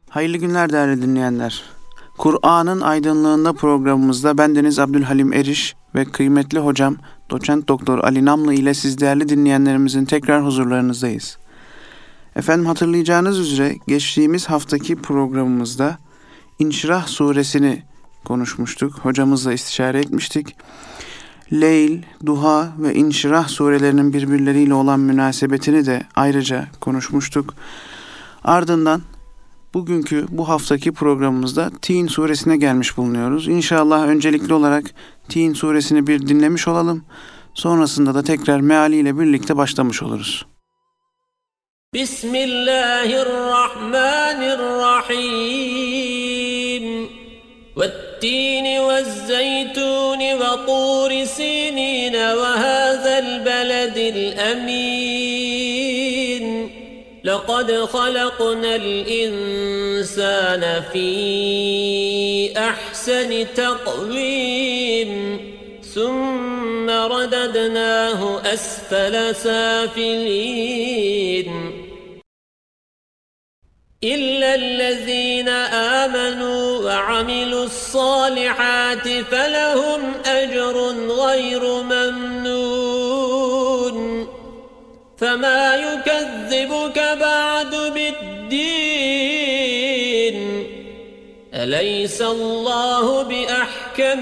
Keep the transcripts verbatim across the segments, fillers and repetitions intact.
Hayırlı günler değerli dinleyenler. Kur'an'ın aydınlığında programımızda bendeniz Abdülhalim Eriş ve kıymetli hocam Doçent Doktor Ali Namlı ile siz değerli dinleyenlerimizin tekrar huzurlarınızdayız. Efendim hatırlayacağınız üzere geçtiğimiz haftaki programımızda İnşirah suresini konuşmuştuk. Hocamızla istişare etmiştik. Leyl, Duha ve İnşirah surelerinin birbirleriyle olan münasebetini de ayrıca konuşmuştuk. Ardından bugünkü bu haftaki programımızda Tin suresine gelmiş bulunuyoruz. İnşallah öncelikli olarak Tin suresini bir dinlemiş olalım. Sonrasında da tekrar mealiyle birlikte başlamış oluruz. Bismillahirrahmanirrahim. وَالتِّينِ وَالزَّيْتُونِ وَطُورِ سِينِينَ وَهَذَا الْبَلَدِ الْأَمِينِ لَقَدْ خَلَقْنَا الْإِنسَانَ فِي أَحْسَنِ تَقْوِيمٍ ثُمَّ رَدَدْنَاهُ أَسْفَلَ سَافِلِينَ إِلَّا الَّذِينَ آمَنُوا وَعَمِلُوا الصَّالِحَاتِ فَلَهُمْ أَجْرٌ غَيْرُ مَمْنُونٍ فَمَا يُكَذِّبُكَ بَعْدُ بِالدِّينِ أَلَيْسَ اللّٰهُ بِأَحْكَمِ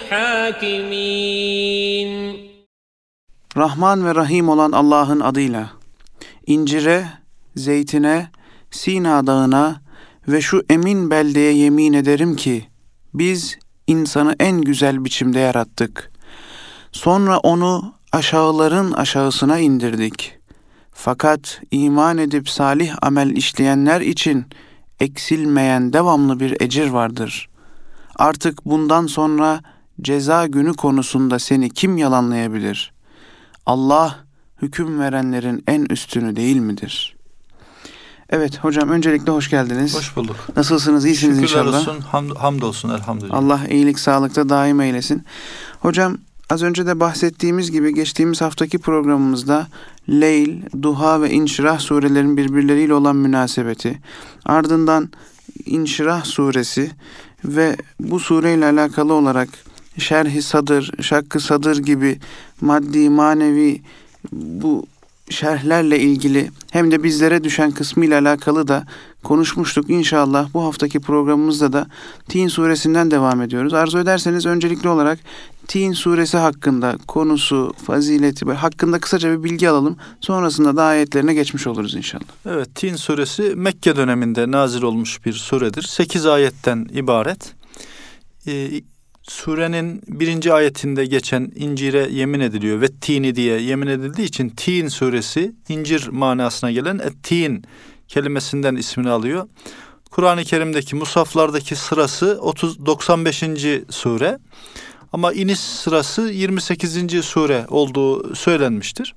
الْحَاكِمِينَ Rahman ve Rahim olan Allah'ın adıyla incire, zeytine, Sina dağına ve şu emin beldeye yemin ederim ki biz insanı en güzel biçimde yarattık. Sonra onu aşağıların aşağısına indirdik. Fakat iman edip salih amel işleyenler için eksilmeyen devamlı bir ecir vardır. Artık bundan sonra ceza günü konusunda seni kim yalanlayabilir? Allah hüküm verenlerin en üstünü değil midir? Evet hocam, öncelikle hoş geldiniz. Hoş bulduk. Nasılsınız? İyisiniz Şükürler inşallah. olsun, ham, hamdolsun elhamdülillah. Allah iyilik sağlıkta daim eylesin. Hocam az önce de bahsettiğimiz gibi geçtiğimiz haftaki programımızda Leyl, Duha ve İnşirah surelerin birbirleriyle olan münasebeti, ardından İnşirah suresi ve bu sureyle alakalı olarak Şerh-i Sadır, Şakkı Sadır gibi maddi manevi bu şerhlerle ilgili hem de bizlere düşen kısmıyla alakalı da konuşmuştuk. İnşallah bu haftaki programımızda da Tin suresinden devam ediyoruz. Arzu ederseniz öncelikli olarak Tin suresi hakkında, konusu, fazileti hakkında kısaca bir bilgi alalım. Sonrasında da ayetlerine geçmiş oluruz inşallah. Evet, Tin suresi Mekke döneminde nazil olmuş bir suredir. sekiz ayetten ibaret. Ee, Surenin birinci ayetinde geçen incire yemin ediliyor ve tini diye yemin edildiği için Tin suresi incir manasına gelen et-tin kelimesinden ismini alıyor. Kur'an-ı Kerim'deki musaflardaki sırası otuz doksan beşinci sure ama iniş sırası yirmi sekizinci sure olduğu söylenmiştir.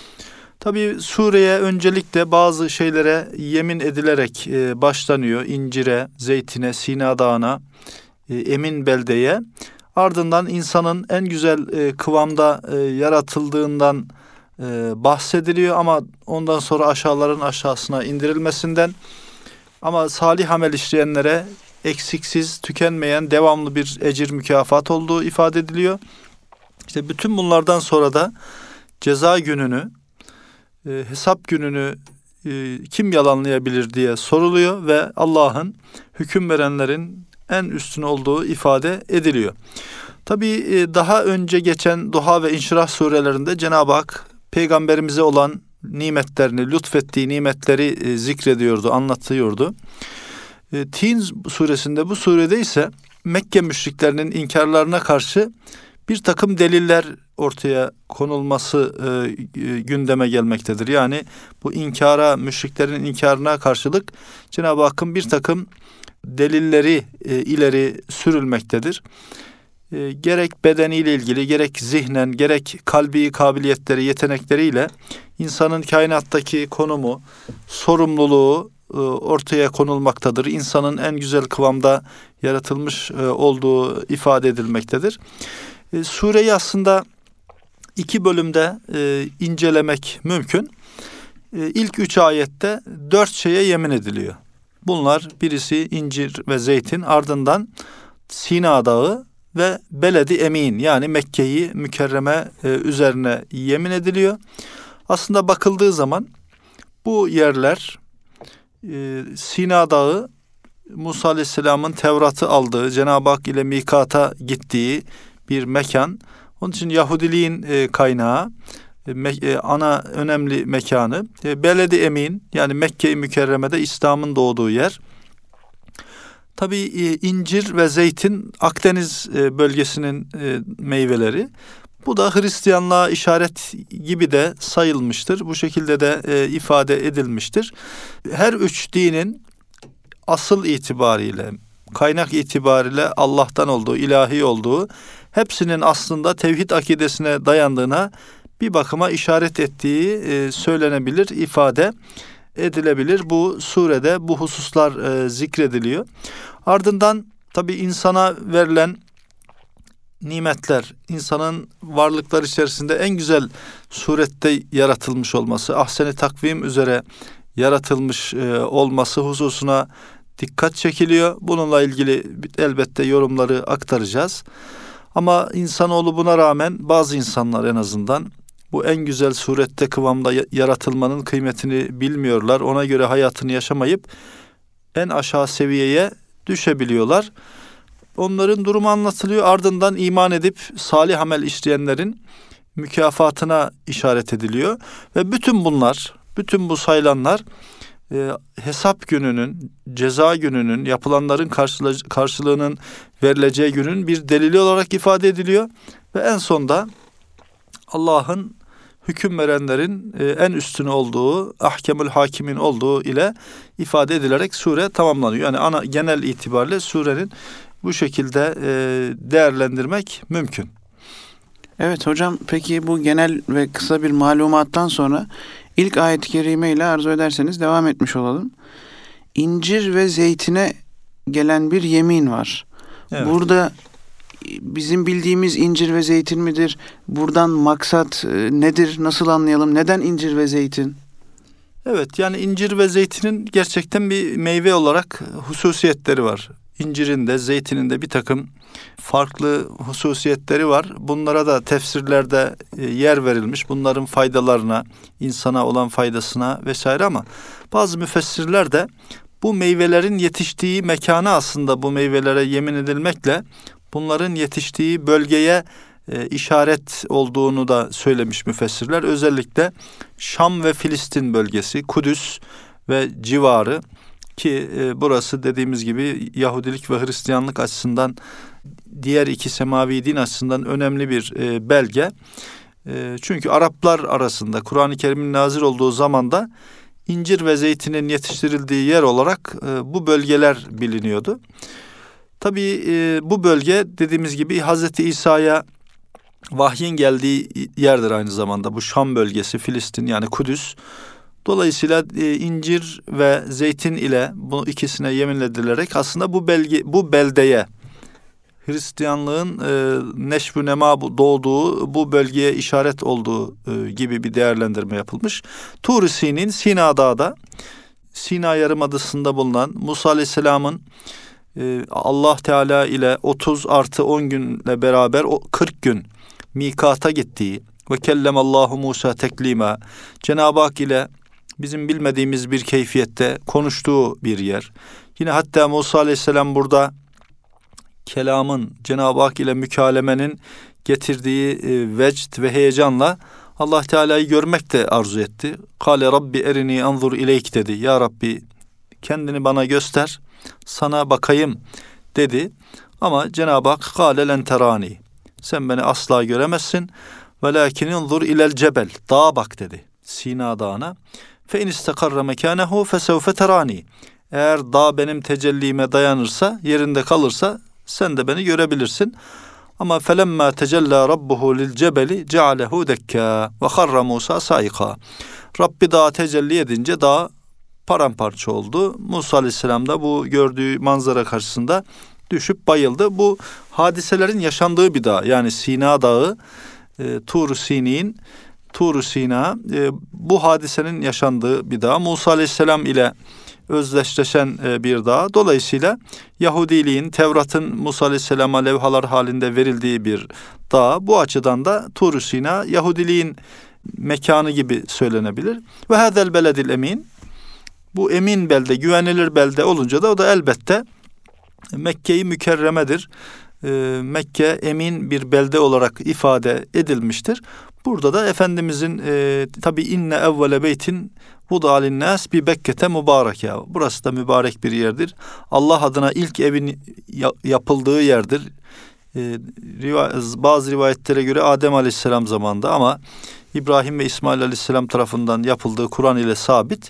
Tabii sureye öncelikle bazı şeylere yemin edilerek e, başlanıyor. İncire, zeytine, Sina dağına, emin beldeye, ardından insanın en güzel e, kıvamda e, yaratıldığından e, bahsediliyor ama ondan sonra aşağıların aşağısına indirilmesinden, ama salih amel işleyenlere eksiksiz, tükenmeyen, devamlı bir ecir mükafat olduğu ifade ediliyor. İşte bütün bunlardan sonra da ceza gününü, e, hesap gününü e, kim yalanlayabilir diye soruluyor ve Allah'ın hüküm verenlerin en üstün olduğu ifade ediliyor. Tabii daha önce geçen Duha ve İnşirah surelerinde Cenab-ı Hak peygamberimize olan nimetlerini, lütfettiği nimetleri zikrediyordu, anlatıyordu. Tin suresinde, bu surede ise Mekke müşriklerinin inkarlarına karşı bir takım deliller ortaya konulması gündeme gelmektedir. Yani bu inkara, müşriklerin inkarına karşılık Cenab-ı Hakk'ın bir takım delilleri e, ileri sürülmektedir. E, gerek bedeniyle ilgili, gerek zihnen, gerek kalbi kabiliyetleri, yetenekleriyle insanın kainattaki konumu, sorumluluğu e, ortaya konulmaktadır. İnsanın en güzel kıvamda yaratılmış e, olduğu ifade edilmektedir. E, sureyi aslında iki bölümde e, incelemek mümkün. E, ilk üç ayette dört şeye yemin ediliyor. Bunlar birisi incir ve zeytin, ardından Sina Dağı ve Beledi Emin, yani Mekke'yi Mükerreme e, üzerine yemin ediliyor. Aslında bakıldığı zaman bu yerler, e, Sina Dağı, Musa Aleyhisselam'ın Tevrat'ı aldığı, Cenab-ı Hak ile mikata gittiği bir mekan. Onun için Yahudiliğin e, kaynağı, e, me- e, ana önemli mekanı. E, Beledi Emin, yani Mekke-i Mükerreme'de İslam'ın doğduğu yer. Tabii e, incir ve zeytin Akdeniz e, bölgesinin e, meyveleri. Bu da Hristiyanlığa işaret gibi de sayılmıştır. Bu şekilde de e, ifade edilmiştir. Her üç dinin asıl itibariyle, kaynak itibariyle Allah'tan olduğu, ilahi olduğu, hepsinin aslında tevhid akidesine dayandığına bir bakıma işaret ettiği e, söylenebilir, ifade edilebilir. Bu surede bu hususlar e, zikrediliyor. Ardından tabii insana verilen nimetler, insanın varlıklar içerisinde en güzel surette yaratılmış olması, ahsen-i takvim üzere yaratılmış e, olması hususuna dikkat çekiliyor. Bununla ilgili elbette yorumları aktaracağız. Ama insanoğlu buna rağmen, bazı insanlar en azından bu en güzel surette, kıvamda yaratılmanın kıymetini bilmiyorlar. Ona göre hayatını yaşamayıp en aşağı seviyeye düşebiliyorlar. Onların durumu anlatılıyor. Ardından iman edip salih amel işleyenlerin mükafatına işaret ediliyor. Ve bütün bunlar, bütün bu sayılanlar e, hesap gününün, ceza gününün, yapılanların karşıla- karşılığının verileceği günün bir delili olarak ifade ediliyor. Ve en sonda Allah'ın hüküm verenlerin e, en üstün olduğu, ahkemül hakimin olduğu ile ifade edilerek sure tamamlanıyor. Yani ana genel itibariyle surenin bu şekilde e, değerlendirmek mümkün. Evet hocam, peki bu genel ve kısa bir malumattan sonra ilk ayet-i kerime ile arzu ederseniz devam etmiş olalım. İncir ve zeytine gelen bir yemin var. Evet. Burada bizim bildiğimiz incir ve zeytin midir? Buradan maksat e, nedir? Nasıl anlayalım? Neden incir ve zeytin? Evet, yani incir ve zeytinin gerçekten bir meyve olarak hususiyetleri var. İncirin de zeytinin de bir takım farklı hususiyetleri var. Bunlara da tefsirlerde yer verilmiş. Bunların faydalarına, insana olan faydasına vesaire, ama bazı müfessirler de bu meyvelerin yetiştiği mekana, aslında bu meyvelere yemin edilmekle bunların yetiştiği bölgeye e, işaret olduğunu da söylemiş müfessirler. Özellikle Şam ve Filistin bölgesi, Kudüs ve civarı, ki e, burası dediğimiz gibi Yahudilik ve Hristiyanlık açısından, diğer iki semavi din açısından önemli bir e, belge. E, çünkü Araplar arasında Kur'an-ı Kerim'in nazil olduğu zamanda incir ve zeytinin yetiştirildiği yer olarak e, bu bölgeler biliniyordu. Tabii e, bu bölge dediğimiz gibi Hazreti İsa'ya vahyin geldiği yerdir aynı zamanda. Bu Şam bölgesi, Filistin, yani Kudüs. Dolayısıyla e, incir ve zeytin ile bu ikisine yemin edilerek aslında bu belge, bu beldeye, Hristiyanlığın e, neşv-ü nema doğduğu bu bölgeye işaret olduğu e, gibi bir değerlendirme yapılmış. Tur-i Sin'in Sina Dağı'da, Sina Yarımadası'nda bulunan Musa Aleyhisselam'ın e, Allah Teala ile otuz artı on günle beraber o kırk gün mikata gittiği ve kellemallahu Musa teklima, Cenab-ı Hak ile bizim bilmediğimiz bir keyfiyette konuştuğu bir yer. Yine hatta Musa Aleyhisselam burada kelamın, Cenab-ı Hak ile mükalemenin getirdiği e, vecd ve heyecanla Allah Teala'yı görmek de arzu etti. Kale Rabbi erini anzur ileyk dedi. Ya Rabbi, kendini bana göster, sana bakayım dedi. Ama Cenab-ı Hak kâle len terani, sen beni asla göremezsin. Velakin inzur ilel cebel, dağa bak dedi. Sina Dağı'na. Fe in istakarra mekânehu fesevfe terani. Eğer dağ benim tecellime dayanırsa, yerinde kalırsa sen de beni görebilirsin. Ama felemma tecella rabbuhu lil cebeli cealehu dekka ve harra Musa saika. Rabbi dağa tecelli edince dağ paramparça oldu. Musa Aleyhisselam da bu gördüğü manzara karşısında düşüp bayıldı. Bu hadiselerin yaşandığı bir dağ. Yani Sina Dağı, e, Tur-u Sini'nin, Tur-u Sina, e, bu hadisenin yaşandığı bir dağ. Musa Aleyhisselam ile özdeşleşen e, bir dağ. Dolayısıyla Yahudiliğin, Tevrat'ın Musa Aleyhisselam'a levhalar halinde verildiği bir dağ. Bu açıdan da Tur-u Sina Yahudiliğin mekanı gibi söylenebilir. Ve hadel beledil emin. Bu emin belde, güvenilir belde olunca da o da elbette Mekke-i Mükerremedir. Ee, Mekke emin bir belde olarak ifade edilmiştir. Burada da Efendimizin e, tabi inne evvele beytin vuda linnâs bi Bekke'te mübarek ya. Burası da mübarek bir yerdir. Allah adına ilk evin yapıldığı yerdir. Ee, bazı rivayetlere göre Adem Aleyhisselam zamanında ama İbrahim ve İsmail Aleyhisselam tarafından yapıldığı Kur'an ile sabit.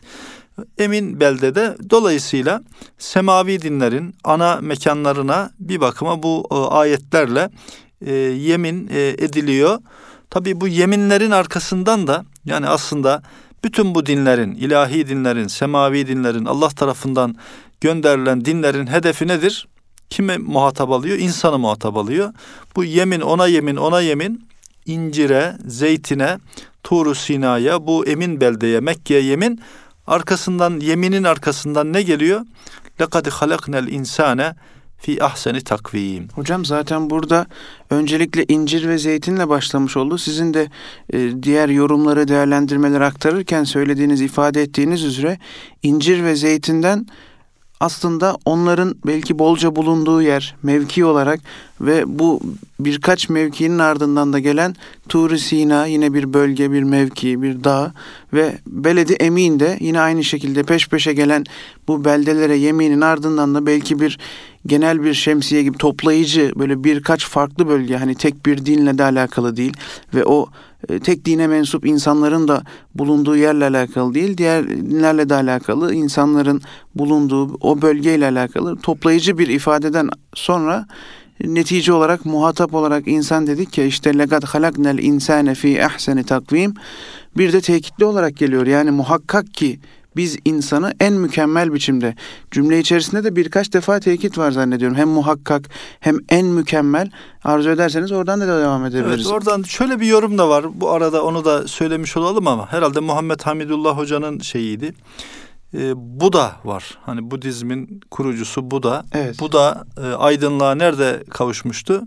Emin beldede, dolayısıyla semavi dinlerin ana mekanlarına bir bakıma bu e, ayetlerle e, yemin e, ediliyor. Tabii bu yeminlerin arkasından da yani aslında bütün bu dinlerin, ilahi dinlerin, semavi dinlerin, Allah tarafından gönderilen dinlerin hedefi nedir? Kime muhatap alıyor? İnsanı muhatap alıyor. Bu yemin, ona yemin, ona yemin, incire, zeytine, Tur-u Sina'ya, bu emin beldeye, Mekke'ye yemin. Arkasından, yeminin arkasından ne geliyor? لَقَدْ خَلَقْنَا الْاِنْسَانَ fi ahseni takvim. Hocam zaten burada öncelikle incir ve zeytinle başlamış oldu. Sizin de e, diğer yorumları, değerlendirmeleri aktarırken söylediğiniz, ifade ettiğiniz üzere incir ve zeytinden aslında onların belki bolca bulunduğu yer, mevki olarak ve bu birkaç mevkinin ardından da gelen Tur-u Sina yine bir bölge, bir mevki, bir dağ ve Beled-i Emin de yine aynı şekilde peş peşe gelen bu beldelere yeminin ardından da belki bir genel bir şemsiye gibi toplayıcı böyle birkaç farklı bölge, hani tek bir dinle de alakalı değil ve o e, tek dine mensup insanların da bulunduğu yerle alakalı değil, diğer dinlerle de alakalı, insanların bulunduğu o bölgeyle alakalı toplayıcı bir ifadeden sonra netice olarak, muhatap olarak insan dedik ya, işte لَقَدْ خَلَقْنَا الْاِنْسَانَ ف۪ي اَحْسَنِ takvim, bir de tekitli olarak geliyor. Yani muhakkak ki biz insanı en mükemmel biçimde, cümle içerisinde de birkaç defa tekit var zannediyorum. Hem muhakkak hem en mükemmel. Arzu ederseniz oradan da devam edebiliriz. Evet, oradan şöyle bir yorum da var. Bu arada onu da söylemiş olalım ama herhalde Muhammed Hamidullah Hoca'nın şeyiydi. Ee, Buda var. Hani Budizmin kurucusu Buda. Evet. Buda e, aydınlığa nerede kavuşmuştu?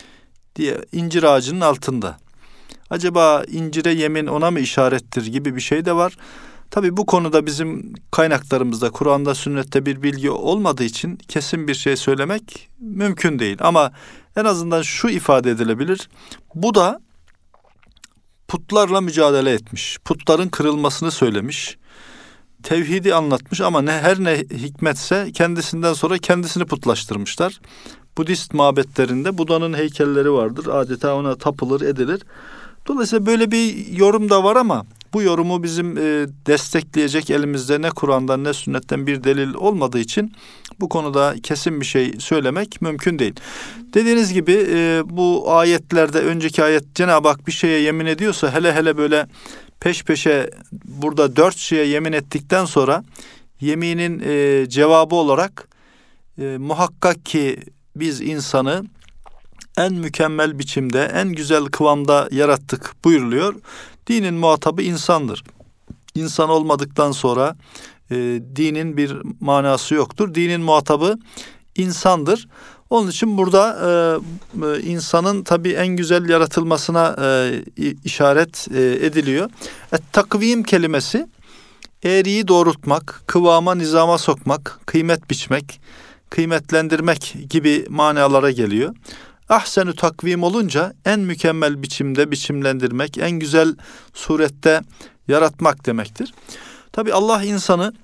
Diye incir ağacının altında. Acaba incire yemin ona mı işarettir gibi bir şey de var. Tabii bu konuda bizim kaynaklarımızda, Kur'an'da, sünnette bir bilgi olmadığı için kesin bir şey söylemek mümkün değil. Ama en azından şu ifade edilebilir. Bu da putlarla mücadele etmiş. Putların kırılmasını söylemiş. Tevhidi anlatmış ama ne her ne hikmetse kendisinden sonra kendisini putlaştırmışlar. Budist mabetlerinde Buda'nın heykelleri vardır. Adeta ona tapılır, edilir. Dolayısıyla böyle bir yorum da var ama bu yorumu bizim e, destekleyecek elimizde ne Kur'an'dan ne sünnetten bir delil olmadığı için bu konuda kesin bir şey söylemek mümkün değil. Dediğiniz gibi e, bu ayetlerde, önceki ayet Cenab-ı Hak bir şeye yemin ediyorsa, hele hele böyle peş peşe burada dört şeye yemin ettikten sonra yeminin e, cevabı olarak e, muhakkak ki biz insanı en mükemmel biçimde, en güzel kıvamda yarattık buyuruluyor. Dinin muhatabı insandır. İnsan olmadıktan sonra e, dinin bir manası yoktur. Dinin muhatabı insandır. Onun için burada e, e, insanın tabii en güzel yaratılmasına e, işaret e, ediliyor. Et-takvim kelimesi eğriyi doğrultmak, kıvama, nizama sokmak, kıymet biçmek, kıymetlendirmek gibi manalara geliyor. Ahsen-ü takvim olunca en mükemmel biçimde biçimlendirmek, en güzel surette yaratmak demektir. Tabii Allah insanı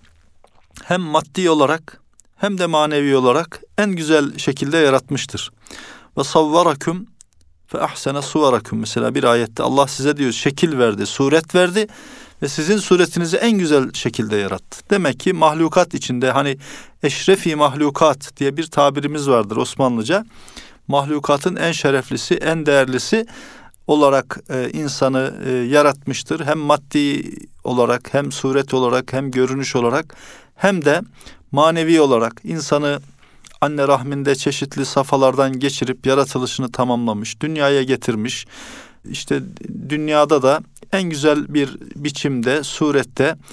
hem maddi olarak hem de manevi olarak en güzel şekilde yaratmıştır. Ve savvarakum fe ahsene suvarakum, mesela bir ayette Allah size diyor şekil verdi, suret verdi ve sizin suretinizi en güzel şekilde yarattı. Demek ki mahlukat içinde, hani eşrefi mahlukat diye bir tabirimiz vardır Osmanlıca. Mahlukatın en şereflisi, en değerlisi olarak e, insanı e, yaratmıştır. Hem maddi olarak, hem suret olarak, hem görünüş olarak, hem de manevi olarak insanı anne rahminde çeşitli safhalardan geçirip yaratılışını tamamlamış, dünyaya getirmiş. İşte dünyada da en güzel bir biçimde, surette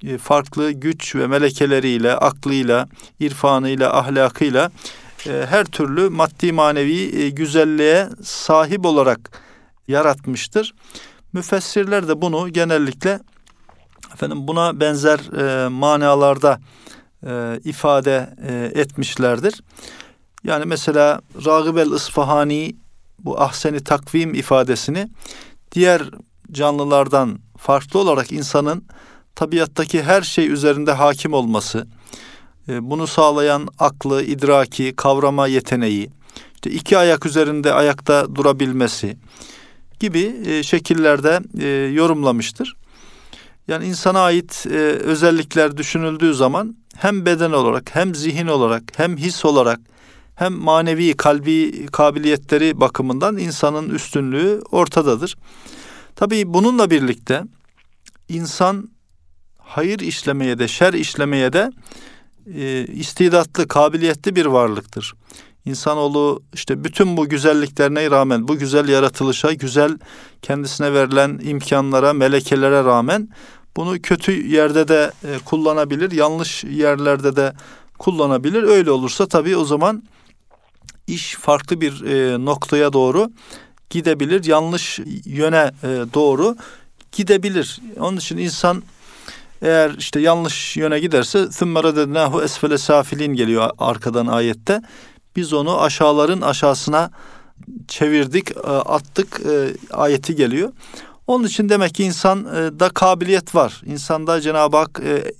e, farklı güç ve melekeleriyle, aklıyla, irfanıyla, ahlakıyla e, her türlü maddi manevi e, güzelliğe sahip olarak yaratmıştır. Müfessirler de bunu genellikle efendim buna benzer e, manalarda e, ifade e, etmişlerdir. Yani mesela Ragıb el-İsfahani bu ahsen-i takvim ifadesini diğer canlılardan farklı olarak insanın tabiattaki her şey üzerinde hakim olması, e, bunu sağlayan aklı, idraki, kavrama yeteneği, işte iki ayak üzerinde ayakta durabilmesi gibi e, şekillerde e, yorumlamıştır. Yani insana ait e, özellikler düşünüldüğü zaman hem beden olarak, hem zihin olarak, hem his olarak, hem manevi, kalbi kabiliyetleri bakımından insanın üstünlüğü ortadadır. Tabii bununla birlikte insan hayır işlemeye de, şer işlemeye de e, istidatlı, kabiliyetli bir varlıktır. İnsanoğlu işte bütün bu güzelliklerine rağmen, bu güzel yaratılışa, güzel kendisine verilen imkanlara, melekelere rağmen bunu kötü yerde de e, kullanabilir, yanlış yerlerde de kullanabilir. Öyle olursa tabii o zaman iş farklı bir e, noktaya doğru gidebilir, yanlış yöne e, doğru gidebilir. Onun için insan eğer işte yanlış yöne giderse ثُمَّ رَدَدْنَاهُ esfele safilin geliyor arkadan ayette. Biz onu aşağıların aşağısına çevirdik, attık ayeti geliyor. Onun için demek ki insanda kabiliyet var. İnsanda Cenab-ı Hak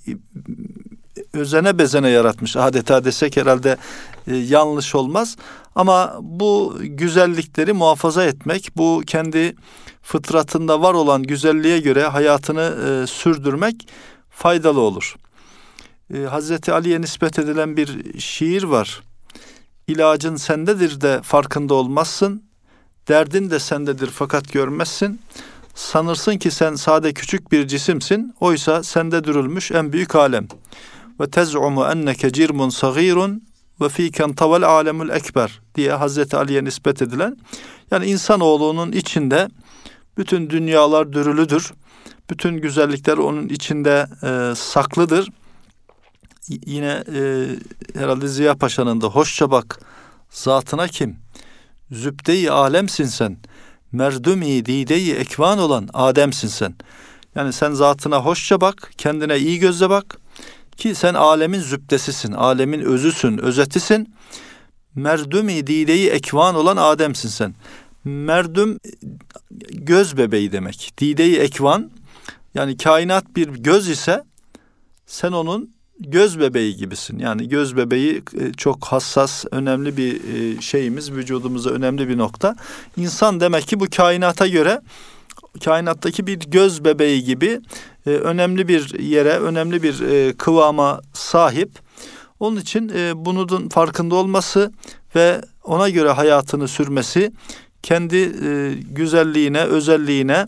özene bezene yaratmış. Adeta desek herhalde yanlış olmaz. Ama bu güzellikleri muhafaza etmek, bu kendi fıtratında var olan güzelliğe göre hayatını sürdürmek faydalı olur. Hazreti Ali'ye nispet edilen bir şiir var. İlacın sendedir de farkında olmazsın. Derdin de sendedir fakat görmezsin. Sanırsın ki sen sade küçük bir cisimsin. Oysa sende dürülmüş en büyük alem. Ve tez'umu enneke cirmun sagirun ve fîken tavel alemul ekber diye Hazreti Ali'ye nispet edilen. Yani insanoğlunun içinde bütün dünyalar dürülüdür. Bütün güzellikler onun içinde e, saklıdır. Yine e, herhalde Ziya Paşa'nın da hoşça bak zatına kim? Zübde-i alemsin sen. Merdüm-i dide-i ekvan olan Adem'sin sen. Yani sen zatına hoşça bak, kendine iyi gözle bak ki sen alemin zübdesisin, alemin özüsün, özetisin. Merdüm-i dide-i ekvan olan Adem'sin sen. Merdüm göz bebeği demek. Dide-i ekvan yani kainat bir göz ise sen onun göz bebeği gibisin. Yani göz bebeği çok hassas, önemli bir şeyimiz, vücudumuzda önemli bir nokta. İnsan demek ki bu kainata göre kainattaki bir göz bebeği gibi önemli bir yere, önemli bir kıvama sahip. Onun için bunun farkında olması ve ona göre hayatını sürmesi, kendi güzelliğine, özelliğine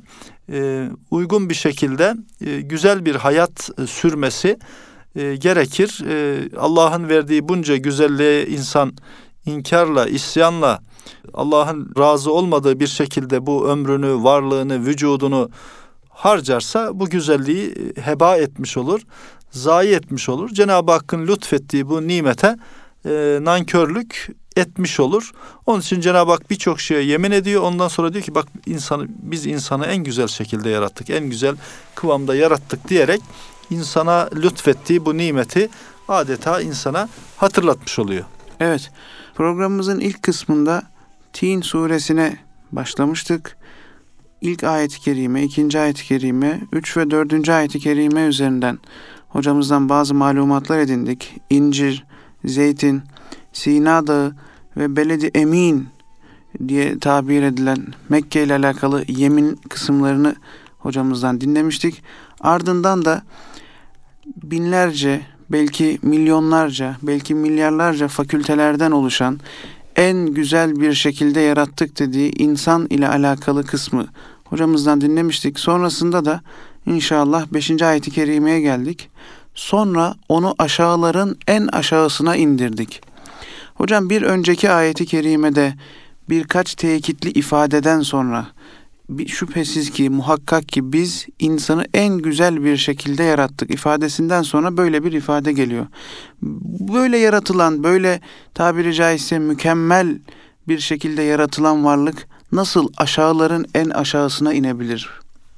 uygun bir şekilde güzel bir hayat sürmesi E, gerekir. E, Allah'ın verdiği bunca güzelliğe insan inkarla, isyanla, Allah'ın razı olmadığı bir şekilde bu ömrünü, varlığını, vücudunu harcarsa bu güzelliği heba etmiş olur, zayi etmiş olur. Cenab-ı Hakk'ın lütfettiği bu nimete e, nankörlük etmiş olur. Onun için Cenab-ı Hak birçok şeye yemin ediyor. Ondan sonra diyor ki bak insanı, biz insanı en güzel şekilde yarattık, en güzel kıvamda yarattık diyerek insana lütfettiği bu nimeti adeta insana hatırlatmış oluyor. Evet, programımızın ilk kısmında Tin suresine başlamıştık. İlk ayet-i kerime, ikinci ayet-i kerime, üç ve dördüncü ayet-i kerime üzerinden hocamızdan bazı malumatlar edindik. İncir, zeytin, Sina Dağı ve Beled-i Emin diye tabir edilen Mekke ile alakalı yemin kısımlarını hocamızdan dinlemiştik. Ardından da binlerce, belki milyonlarca, belki milyarlarca fakültelerden oluşan en güzel bir şekilde yarattık dediği insan ile alakalı kısmı hocamızdan dinlemiştik. Sonrasında da inşallah beşinci ayet-i kerimeye geldik. Sonra onu aşağıların en aşağısına indirdik. Hocam bir önceki ayet-i kerimede birkaç tekitli ifadeden sonra bir şüphesiz ki muhakkak ki biz insanı en güzel bir şekilde yarattık ifadesinden sonra böyle bir ifade geliyor. Böyle yaratılan, böyle tabiri caizse mükemmel bir şekilde yaratılan varlık nasıl aşağıların en aşağısına inebilir?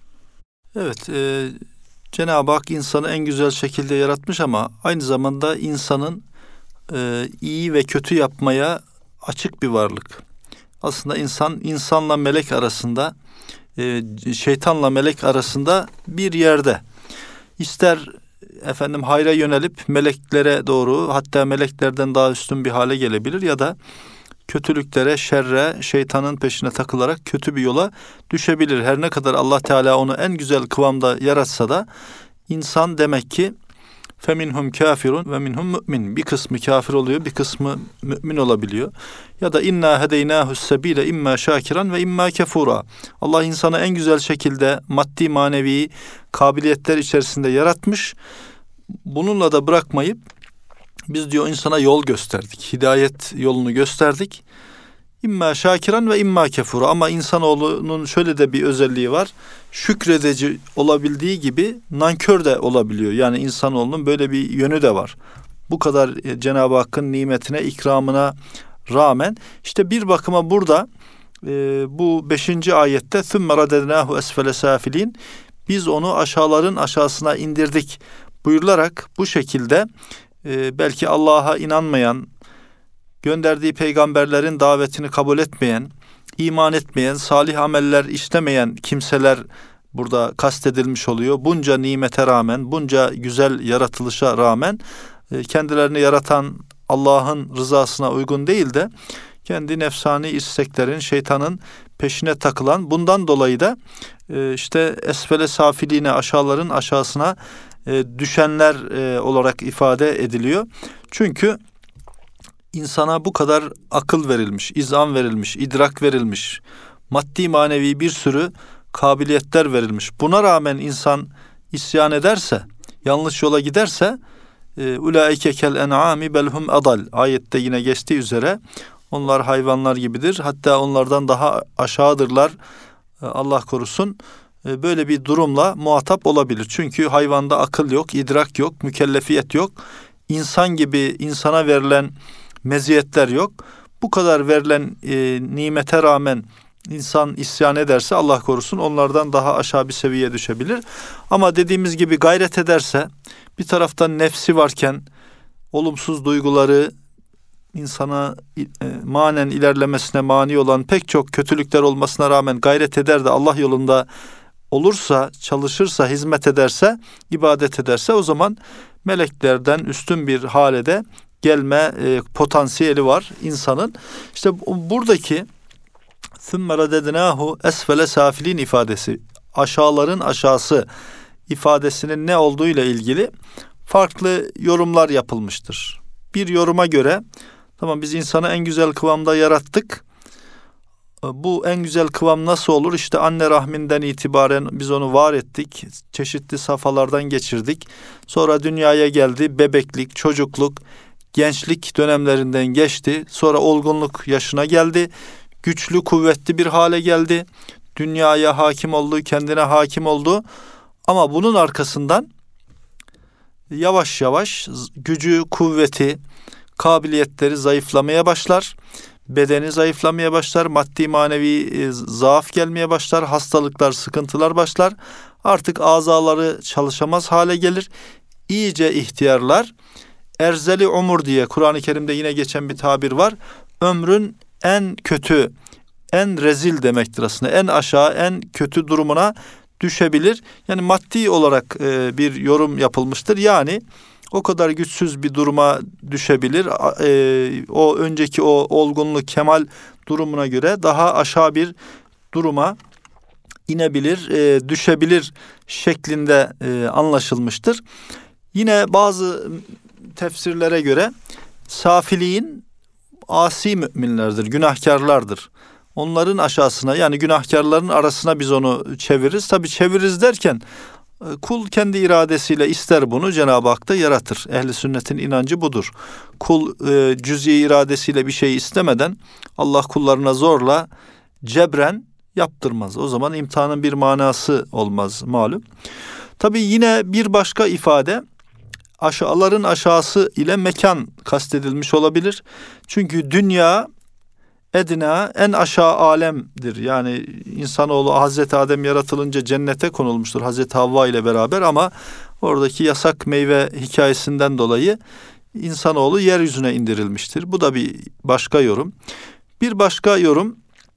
Evet, e, Cenab-ı Hak insanı en güzel şekilde yaratmış ama aynı zamanda insanın e, iyi ve kötü yapmaya açık bir varlık. Aslında insan, insanla melek arasında, e, şeytanla melek arasında bir yerde. İster efendim hayra yönelip meleklere doğru, hatta meleklerden daha üstün bir hale gelebilir ya da kötülüklere, şerre, şeytanın peşine takılarak kötü bir yola düşebilir. Her ne kadar Allah Teala onu en güzel kıvamda yaratsa da insan demek ki feminhum kafirun ve minhum mümin. Bir kısmı kafir oluyor, bir kısmı mümin olabiliyor. Ya da inna hedeynahu's sebile imma şakiran ve imma kefura. Allah insanı en güzel şekilde maddi manevi kabiliyetler içerisinde yaratmış. Bununla da bırakmayıp biz diyor insana yol gösterdik. Hidayet yolunu gösterdik. İmma şakiran ve imma kefura. Ama insanoğlunun şöyle de bir özelliği var. Şükredeci olabildiği gibi nankör de olabiliyor. Yani insanoğlunun böyle bir yönü de var. Bu kadar Cenab-ı Hakk'ın nimetine, ikramına rağmen işte bir bakıma burada e, bu beşinci ayette ثُمَّ رَدَدْنَاهُ أَسْفَلَ سَافِلِينَ biz onu aşağıların aşağısına indirdik buyurularak bu şekilde e, belki Allah'a inanmayan, gönderdiği peygamberlerin davetini kabul etmeyen, iman etmeyen, salih ameller işlemeyen kimseler burada kastedilmiş oluyor. Bunca nimete rağmen, bunca güzel yaratılışa rağmen kendilerini yaratan Allah'ın rızasına uygun değil de kendi nefsani isteklerin, şeytanın peşine takılan, bundan dolayı da işte esfele safiliğine, aşağıların aşağısına düşenler olarak ifade ediliyor. Çünkü insana bu kadar akıl verilmiş, izan verilmiş, idrak verilmiş, maddi manevi bir sürü kabiliyetler verilmiş. Buna rağmen insan isyan ederse, yanlış yola giderse ulaike kel en'ami belhum adal. Ayette yine geçtiği üzere onlar hayvanlar gibidir. Hatta onlardan daha aşağıdırlar. Allah korusun. Böyle bir durumla muhatap olabilir. Çünkü hayvanda akıl yok, idrak yok, mükellefiyet yok. İnsan gibi insana verilen meziyetler yok. Bu kadar verilen e, nimete rağmen insan isyan ederse Allah korusun onlardan daha aşağı bir seviyeye düşebilir. Ama dediğimiz gibi gayret ederse, bir taraftan nefsi varken olumsuz duyguları insana e, manen ilerlemesine mani olan pek çok kötülükler olmasına rağmen gayret eder de Allah yolunda olursa, çalışırsa, hizmet ederse, ibadet ederse o zaman meleklerden üstün bir hale de gelme e, potansiyeli var insanın. İşte buradaki ثُمَّ رَدَدْنَاهُ esfele safilin ifadesi, aşağıların aşağısı ifadesinin ne olduğu ile ilgili farklı yorumlar yapılmıştır. Bir yoruma göre tamam biz insanı en güzel kıvamda yarattık. Bu en güzel kıvam nasıl olur? İşte anne rahminden itibaren biz onu var ettik. Çeşitli safhalardan geçirdik. Sonra dünyaya geldi. Bebeklik, çocukluk, gençlik dönemlerinden geçti. Sonra olgunluk yaşına geldi. Güçlü, kuvvetli bir hale geldi. Dünyaya hakim oldu, kendine hakim oldu. Ama bunun arkasından yavaş yavaş gücü, kuvveti, kabiliyetleri zayıflamaya başlar. Bedeni zayıflamaya başlar. Maddi manevi e, zaaf gelmeye başlar. Hastalıklar, sıkıntılar başlar. Artık azaları çalışamaz hale gelir. İyice ihtiyarlar. Erzeli umur diye Kur'an-ı Kerim'de yine geçen bir tabir var. Ömrün en kötü, en rezil demektir aslında. En aşağı, en kötü durumuna düşebilir. Yani maddi olarak e, bir yorum yapılmıştır. Yani o kadar güçsüz bir duruma düşebilir. E, o önceki o olgunluk, kemal durumuna göre daha aşağı bir duruma inebilir, e, düşebilir şeklinde e, anlaşılmıştır. Yine bazı tefsirlere göre safiliğin asi müminlerdir, günahkarlardır. Onların aşağısına, yani günahkarların arasına biz onu çeviririz. Tabii çeviririz derken kul kendi iradesiyle ister bunu, Cenab-ı Hak da yaratır. Ehli sünnetin inancı budur. Kul cüz'i iradesiyle bir şey istemeden Allah kullarına zorla, cebren, yaptırmaz. O zaman imtihanın bir manası olmaz malum. Tabii yine bir başka ifade aşağıların aşağısı ile mekan kastedilmiş olabilir. Çünkü dünya edna en aşağı alemdir. Yani insanoğlu Hazreti Adem yaratılınca cennete konulmuştur Hazreti Havva ile beraber ama oradaki yasak meyve hikayesinden dolayı insanoğlu yeryüzüne indirilmiştir. Bu da bir başka yorum. Bir başka yorum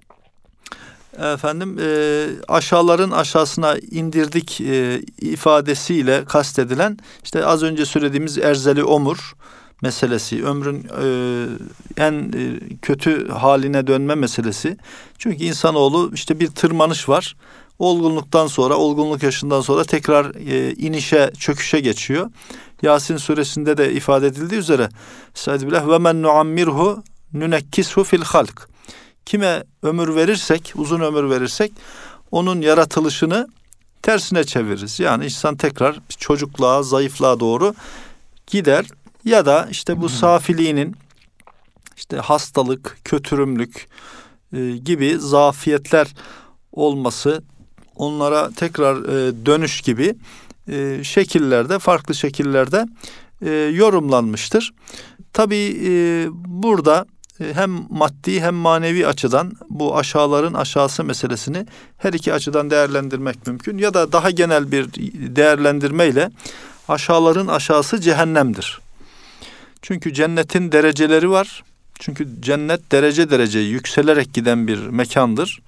efendim e, aşağıların aşağısına indirdik e, ifadesiyle kastedilen işte az önce söylediğimiz erzeli omur meselesi, ömrün e, en e, kötü haline dönme meselesi. Çünkü insanoğlu işte bir tırmanış var. Olgunluktan sonra, olgunluk yaşından sonra tekrar e, inişe, çöküşe geçiyor. Yasin suresinde de ifade edildiği üzere Estağfirullah ve men nuammirhu nunekkishu fil halk. Kime ömür verirsek, uzun ömür verirsek onun yaratılışını tersine çeviririz. Yani insan tekrar çocukluğa, zayıflığa doğru gider. Ya da işte bu safiliğinin işte hastalık, kötürümlük e, gibi zafiyetler olması, onlara tekrar e, dönüş gibi e, şekillerde, farklı şekillerde e, yorumlanmıştır. Tabii e, burada e, hem maddi hem manevi açıdan bu aşağıların aşağısı meselesini her iki açıdan değerlendirmek mümkün. Ya da daha genel bir değerlendirmeyle aşağıların aşağısı cehennemdir. Çünkü cennetin dereceleri var. Çünkü cennet derece derece yükselerek giden bir mekandır.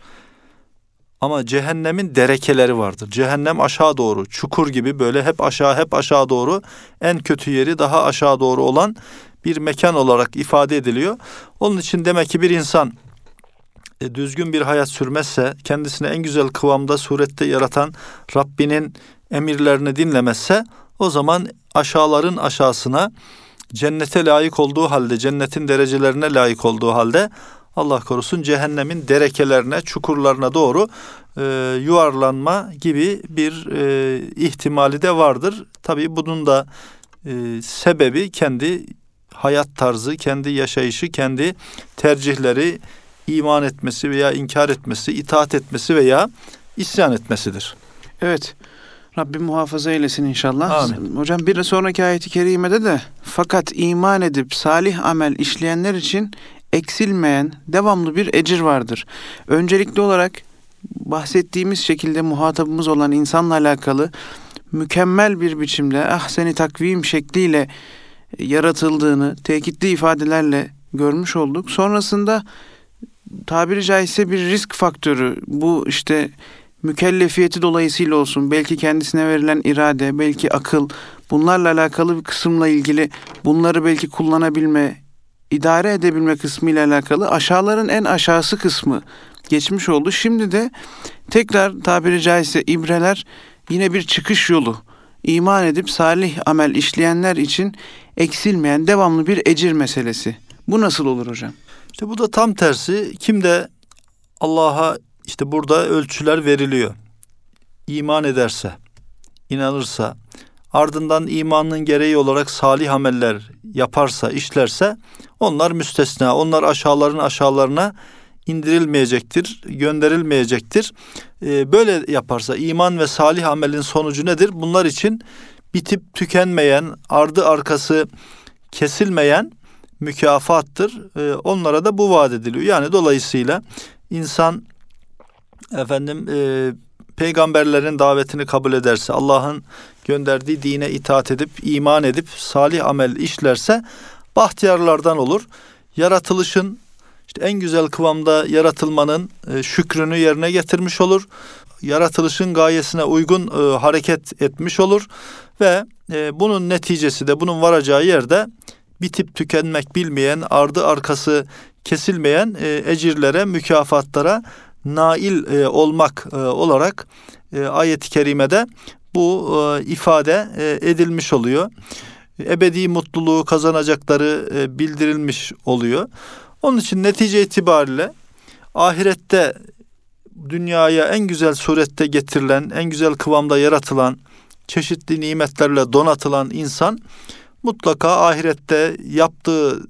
Ama cehennemin derekeleri vardır. Cehennem aşağı doğru, çukur gibi böyle hep aşağı hep aşağı doğru, en kötü yeri daha aşağı doğru olan bir mekan olarak ifade ediliyor. Onun için demek ki bir insan e, düzgün bir hayat sürmezse, kendisini en güzel kıvamda, surette yaratan Rabbinin emirlerini dinlemezse, o zaman aşağıların aşağısına, cennete layık olduğu halde, cennetin derecelerine layık olduğu halde Allah korusun cehennemin derekelerine, çukurlarına doğru e, yuvarlanma gibi bir e, ihtimali de vardır. Tabii bunun da e, sebebi kendi hayat tarzı, kendi yaşayışı, kendi tercihleri, iman etmesi veya inkar etmesi, itaat etmesi veya isyan etmesidir. Evet. Rabbim muhafaza eylesin inşallah. Amin. Hocam bir sonraki ayet-i kerimede de fakat iman edip salih amel işleyenler için eksilmeyen devamlı bir ecir vardır. Öncelikli olarak bahsettiğimiz şekilde muhatabımız olan insanla alakalı mükemmel bir biçimde ahsen-i takvim şekliyle yaratıldığını tekitli ifadelerle görmüş olduk. Sonrasında tabiri caizse bir risk faktörü, bu işte mükellefiyeti dolayısıyla olsun, belki kendisine verilen irade, belki akıl, bunlarla alakalı bir kısımla ilgili bunları belki kullanabilme, idare edebilme kısmı ile alakalı aşağıların en aşağısı kısmı geçmiş oldu. Şimdi de tekrar tabiri caizse ibreler, yine bir çıkış yolu. İman edip salih amel işleyenler için eksilmeyen devamlı bir ecir meselesi. Bu nasıl olur hocam? İşte bu da tam tersi. Kim de Allah'a işte burada ölçüler veriliyor. İman ederse, inanırsa, ardından imanın gereği olarak salih ameller yaparsa, işlerse onlar müstesna. Onlar aşağıların aşağılarına indirilmeyecektir, gönderilmeyecektir. Ee, böyle yaparsa iman ve salih amelin sonucu nedir? Bunlar için bitip tükenmeyen, ardı arkası kesilmeyen mükafattır. Ee, onlara da bu vaat ediliyor. Yani dolayısıyla insan efendim e, peygamberlerin davetini kabul ederse, Allah'ın gönderdiği dine itaat edip, iman edip, salih amel işlerse bahtiyarlardan olur. Yaratılışın, işte en güzel kıvamda yaratılmanın e, şükrünü yerine getirmiş olur. Yaratılışın gayesine uygun e, hareket etmiş olur. Ve e, bunun neticesi de, bunun varacağı yerde bitip tükenmek bilmeyen, ardı arkası kesilmeyen e, ecirlere, mükafatlara nail e, olmak e, olarak e, ayet-i kerimede bu e, ifade e, edilmiş oluyor. Ebedi mutluluğu kazanacakları e, bildirilmiş oluyor. Onun için netice itibariyle ahirette dünyaya en güzel surette getirilen, en güzel kıvamda yaratılan, çeşitli nimetlerle donatılan insan mutlaka ahirette yaptığı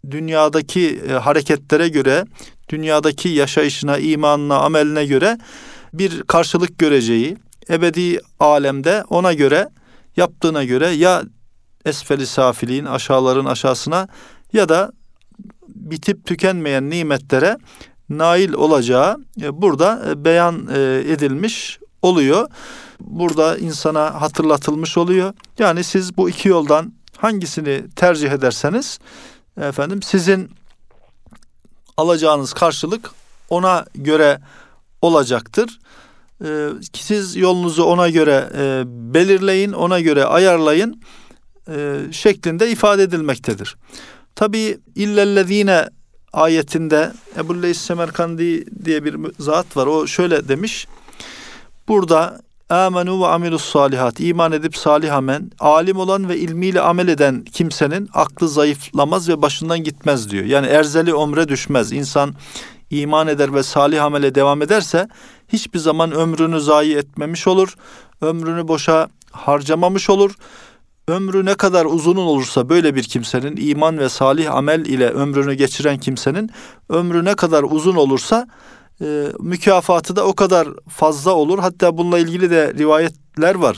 dünyadaki e, hareketlere göre, dünyadaki yaşayışına, imanına, ameline göre bir karşılık göreceği, ebedi alemde ona göre, yaptığına göre ya esfeli safiliğin, aşağıların aşağısına, ya da bitip tükenmeyen nimetlere nail olacağı e, burada e, beyan e, edilmiş oluyor. Burada insana hatırlatılmış oluyor. Yani siz bu iki yoldan hangisini tercih ederseniz efendim sizin alacağınız karşılık ona göre olacaktır. Ee, siz yolunuzu ona göre e, belirleyin, ona göre ayarlayın e, şeklinde ifade edilmektedir. Tabii illellezine ayetinde Ebu Leys Semerkandi diye bir zat var. O şöyle demiş. Burada amenu ve amilus salihat, iman edip salih amel, alim olan ve ilmiyle amel eden kimsenin aklı zayıflamaz ve başından gitmez diyor. Yani erzeli ömre düşmez. İnsan iman eder ve salih amele devam ederse hiçbir zaman ömrünü zayi etmemiş olur. Ömrünü boşa harcamamış olur. Ömrü ne kadar uzun olursa böyle bir kimsenin, iman ve salih amel ile ömrünü geçiren kimsenin ömrü ne kadar uzun olursa e, mükafatı da o kadar fazla olur. Hatta bununla ilgili de rivayetler var.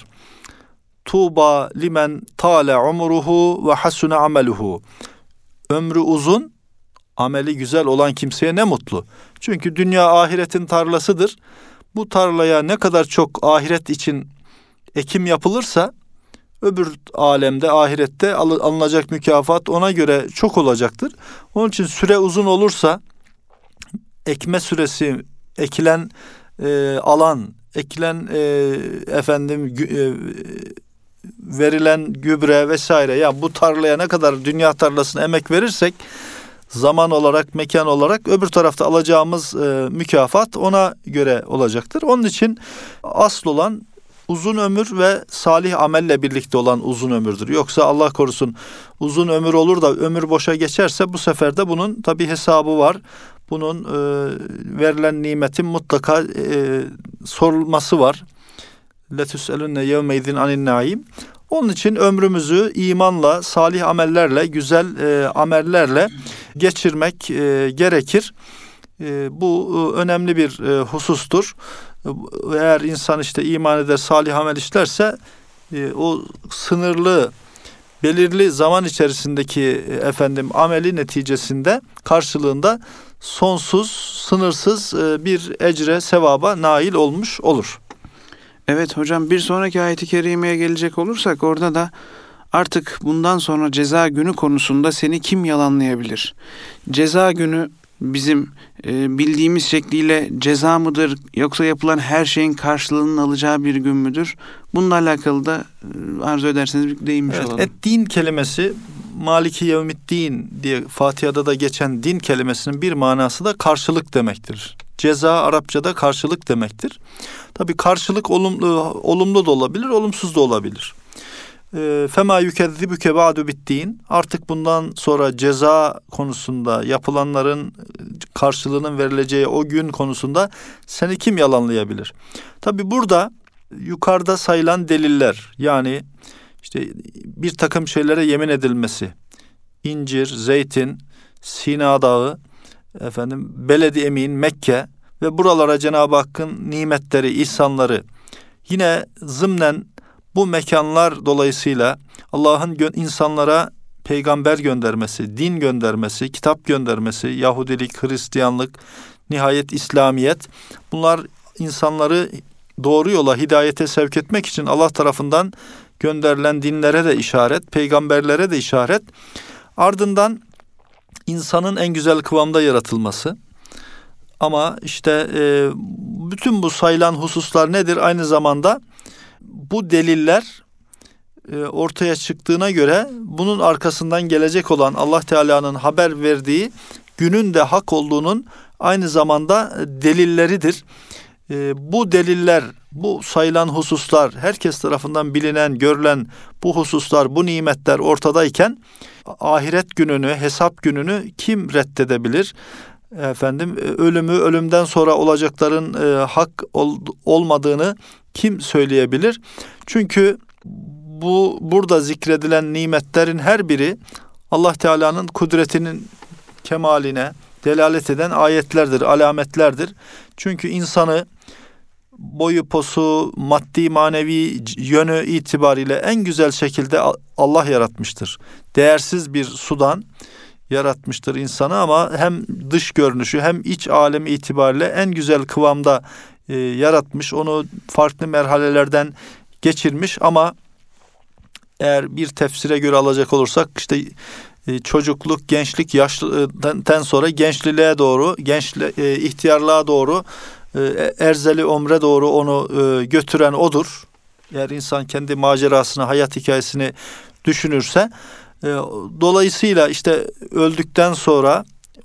Tuğba limen tale umruhu ve hasune ameluhu. Ömrü uzun, ameli güzel olan kimseye ne mutlu. Çünkü dünya ahiretin tarlasıdır. Bu tarlaya ne kadar çok ahiret için ekim yapılırsa öbür alemde, ahirette alınacak mükafat ona göre çok olacaktır. Onun için süre uzun olursa, ekme süresi, ekilen e, alan, ekilen e, efendim e, verilen gübre vesaire, ya bu tarlaya ne kadar dünya tarlasına emek verirsek zaman olarak, mekan olarak öbür tarafta alacağımız e, mükafat ona göre olacaktır. Onun için asıl olan uzun ömür ve salih amelle birlikte olan uzun ömürdür. Yoksa Allah korusun uzun ömür olur da ömür boşa geçerse bu sefer de bunun tabii hesabı var. Bunun e, verilen nimetin mutlaka e, sorulması var. Letüselünne yevmeydin anin naim. Onun için ömrümüzü imanla, salih amellerle, güzel e, amellerle geçirmek e, gerekir. E, bu e, önemli bir e, husustur. Eğer insan işte iman eder, salih amel işlerse e, o sınırlı, belirli zaman içerisindeki e, efendim ameli neticesinde karşılığında sonsuz, sınırsız e, bir ecre, sevaba nail olmuş olur. Evet hocam, bir sonraki ayet-i kerimeye gelecek olursak orada da artık bundan sonra ceza günü konusunda seni kim yalanlayabilir? Ceza günü bizim e, bildiğimiz şekliyle ceza mıdır, yoksa yapılan her şeyin karşılığının alacağı bir gün müdür? Bununla alakalı da e, arzu ederseniz bir değinmiş evet, olalım. Et-din kelimesi, Maliki yevmiddin diye Fatiha'da da geçen din kelimesinin bir manası da karşılık demektir. Ceza Arapçada karşılık demektir. Tabii karşılık olumlu olumlu da olabilir, olumsuz da olabilir. Fema yukezzibuke ba'du biddin. Artık bundan sonra ceza konusunda, yapılanların karşılığının verileceği o gün konusunda seni kim yalanlayabilir? Tabii burada yukarıda sayılan deliller, yani işte bir takım şeylere yemin edilmesi, incir, zeytin, Sina Dağı, efendim Beled-i Emin, Mekke ve buralara Cenab-ı Hakk'ın nimetleri, ihsanları, yine zımnen bu mekanlar dolayısıyla Allah'ın gö- insanlara peygamber göndermesi, din göndermesi, kitap göndermesi, Yahudilik, Hristiyanlık, nihayet İslamiyet, bunlar insanları doğru yola, hidayete sevk etmek için Allah tarafından gönderilen dinlere de işaret, peygamberlere de işaret. Ardından insanın en güzel kıvamda yaratılması. Ama işte e, bütün bu sayılan hususlar nedir? Aynı zamanda bu deliller e, ortaya çıktığına göre bunun arkasından gelecek olan Allah Teala'nın haber verdiği günün de hak olduğunun aynı zamanda delilleridir. E, bu deliller, bu sayılan hususlar, herkes tarafından bilinen, görülen bu hususlar, bu nimetler ortadayken ahiret gününü, hesap gününü kim reddedebilir? Efendim ölümü, ölümden sonra olacakların e, hak ol, olmadığını kim söyleyebilir? Çünkü bu burada zikredilen nimetlerin her biri Allah Teala'nın kudretinin kemaline delalet eden ayetlerdir, alametlerdir. Çünkü insanı boyu posu, maddi manevi yönü itibariyle en güzel şekilde Allah yaratmıştır. Değersiz bir sudan yaratmıştır insanı ama hem dış görünüşü hem iç alemi itibariyle en güzel kıvamda e, yaratmış. Onu farklı merhalelerden geçirmiş ama eğer bir tefsire göre alacak olursak işte e, çocukluk, gençlik, yaşlıdan sonra gençliliğe doğru, gençli, e, ihtiyarlığa doğru, e, erzeli omre doğru onu e, götüren odur. Eğer insan kendi macerasını, hayat hikayesini düşünürse, e, dolayısıyla işte öldükten sonra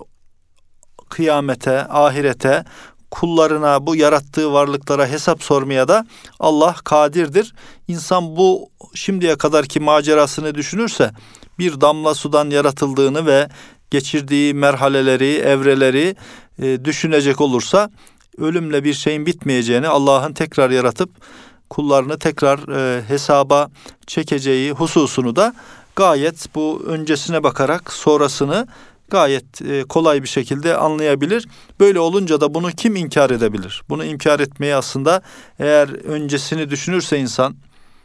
kıyamete, ahirete, kullarına, bu yarattığı varlıklara hesap sormaya da Allah kadirdir. İnsan bu şimdiye kadarki macerasını düşünürse bir damla sudan yaratıldığını ve geçirdiği merhaleleri, evreleri e, düşünecek olursa ölümle bir şeyin bitmeyeceğini, Allah'ın tekrar yaratıp kullarını tekrar e, hesaba çekeceği hususunu da gayet bu öncesine bakarak sonrasını gayet e, kolay bir şekilde anlayabilir. Böyle olunca da bunu kim inkar edebilir? Bunu inkar etmeyi aslında eğer öncesini düşünürse insan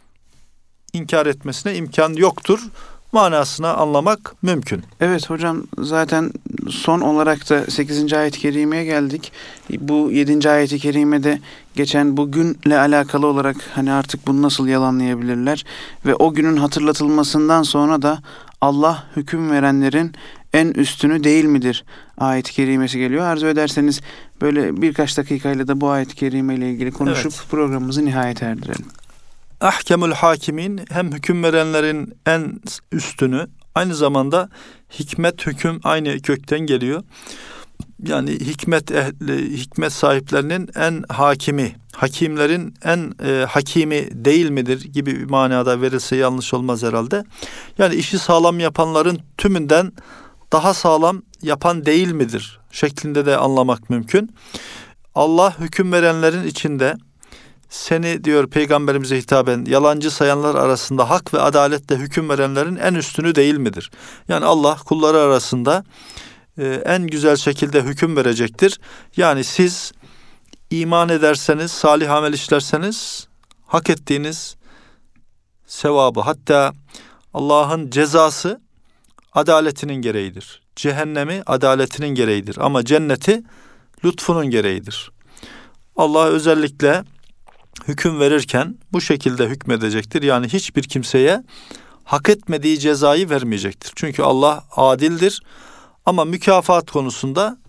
inkar etmesine imkan yoktur manasına anlamak mümkün. Evet hocam, zaten son olarak da sekizinci ayet-i kerimeye geldik. Bu yedinci ayet-i kerimede geçen bu günle alakalı olarak hani artık bunu nasıl yalanlayabilirler ve o günün hatırlatılmasından sonra da Allah hüküm verenlerin en üstünü değil midir ayet-i kerimesi geliyor. Arzu ederseniz böyle birkaç dakikayla da bu ayet-i kerime ile ilgili konuşup evet, programımızı nihayete erdirelim. Ahkemül hakimin, hem hüküm verenlerin en üstünü, aynı zamanda hikmet, hüküm aynı kökten geliyor. Yani hikmet ehli, hikmet sahiplerinin en hakimi, hakimlerin en e, hakimi değil midir gibi bir manada verilse yanlış olmaz herhalde. Yani işi sağlam yapanların tümünden daha sağlam yapan değil midir şeklinde de anlamak mümkün. Allah hüküm verenlerin içinde seni diyor Peygamberimize hitaben yalancı sayanlar arasında hak ve adaletle hüküm verenlerin en üstünü değil midir? Yani Allah kulları arasında e, en güzel şekilde hüküm verecektir. Yani siz iman ederseniz, salih amel işlerseniz hak ettiğiniz sevabı, hatta Allah'ın cezası adaletinin gereğidir. Cehennemi adaletinin gereğidir ama cenneti lütfunun gereğidir. Allah özellikle hüküm verirken bu şekilde hükmedecektir. Yani hiçbir kimseye hak etmediği cezayı vermeyecektir. Çünkü Allah adildir ama mükafat konusunda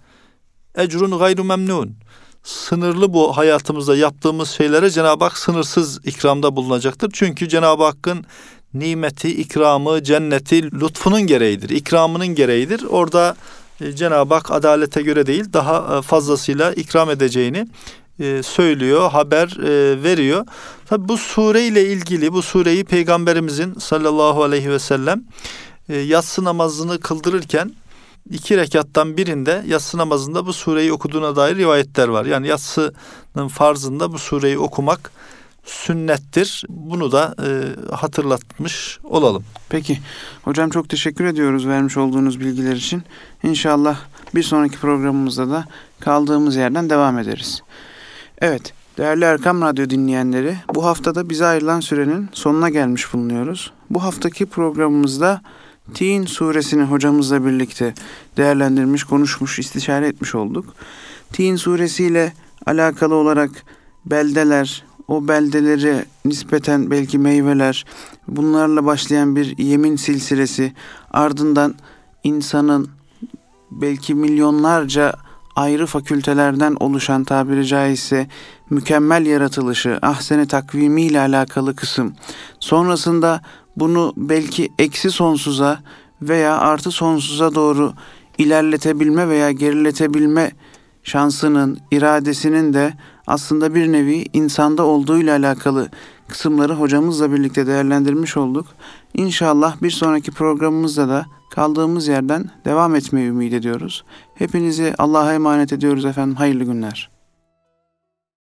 ecrun gayru memnun. Sınırlı bu hayatımızda yaptığımız şeylere Cenab-ı Hak sınırsız ikramda bulunacaktır. Çünkü Cenab-ı Hakk'ın nimeti, ikramı, cenneti lütfunun gereğidir, ikramının gereğidir. Orada e, Cenab-ı Hak adalete göre değil daha fazlasıyla ikram edeceğini e, söylüyor, haber e, veriyor. Tabi bu sureyle ilgili, bu sureyi Peygamberimizin sallallahu aleyhi ve sellem e, yatsı namazını kıldırırken iki rekattan birinde yatsı namazında bu sureyi okuduğuna dair rivayetler var. Yani yatsının farzında bu sureyi okumak sünnettir. Bunu da e, hatırlatmış olalım. Peki. Hocam çok teşekkür ediyoruz vermiş olduğunuz bilgiler için. İnşallah bir sonraki programımızda da kaldığımız yerden devam ederiz. Evet, değerli Erkam Radyo dinleyenleri, bu haftada bize ayrılan sürenin sonuna gelmiş bulunuyoruz. Bu haftaki programımızda Tin suresini hocamızla birlikte değerlendirmiş, konuşmuş, istişare etmiş olduk. Tin suresiyle alakalı olarak beldeler, o beldelere nispeten belki meyveler, bunlarla başlayan bir yemin silsilesi, ardından insanın belki milyonlarca ayrı fakültelerden oluşan, tabiri caizse mükemmel yaratılışı, ahsene takvimiyle alakalı kısım, sonrasında bunu belki eksi sonsuza veya artı sonsuza doğru ilerletebilme veya geriletebilme şansının, iradesinin de aslında bir nevi insanda olduğuyla alakalı kısımları hocamızla birlikte değerlendirmiş olduk. İnşallah bir sonraki programımızda da kaldığımız yerden devam etmeyi ümit ediyoruz. Hepinizi Allah'a emanet ediyoruz efendim. Hayırlı günler.